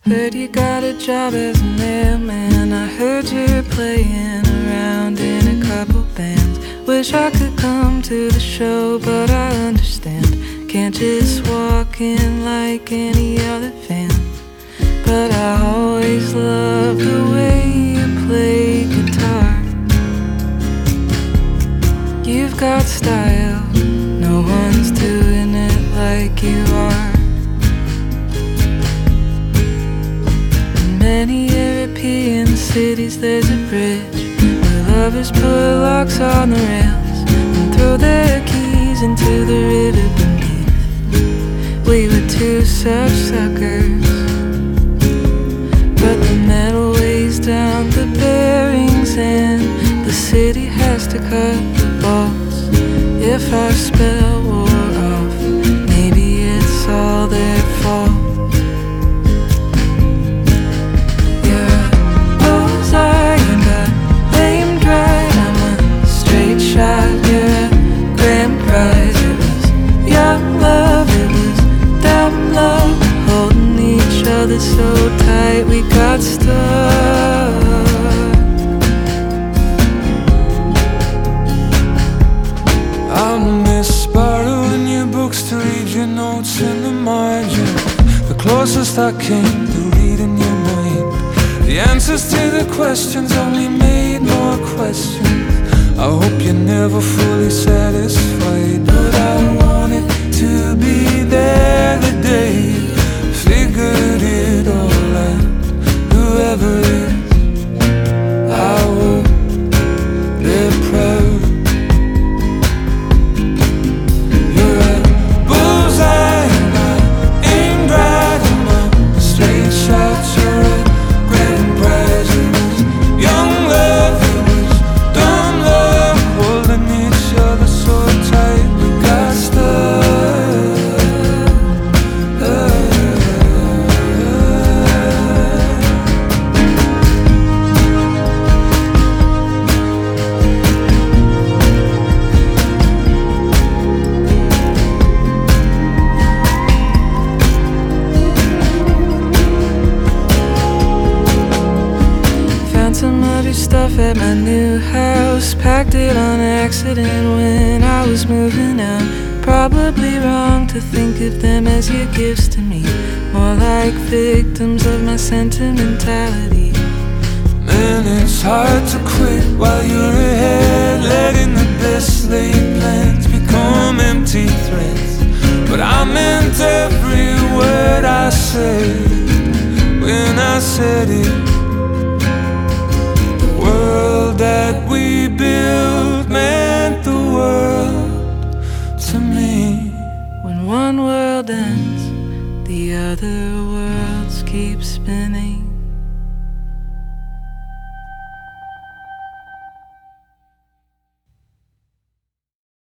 Heard you got a job as a mailman. I heard you're playing around in a couple bands. Wish I could come to the show, but I understand can't just walk in like any other fan. But I always love the way you play guitar. You've got style, no one's doing it like you are. In many European cities there's a bridge where lovers put locks on the rails and throw their keys into the river beneath. We were two such suckers, but the metal weighs down the bearings and the city has to cut the bolts. If our spell wore off, maybe it's all their fault. You're a bullseye and I aimed right. I'm a straight shot, you're a grand prize. It was young love, it was dumb love, holding each other so tight we got stuck. I'll miss spiraling your books to read your notes in the margin. The closest I came to reading your mind. The answers to the questions only made more questions. I hope you're never fully satisfied, but I wanted to be there the day you figured it all out. Whoever it is, I hope they're proud. Some of your stuff at my new house. Packed it on accident when I was moving out. Probably wrong to think of them as your gifts to me, more like victims of my sentimentality. Man, it's hard to quit while you're ahead, letting the best laid plans become empty threats. But I meant every word I said when I said it. That we built meant the world to me. When one world ends, the other worlds keep spinning.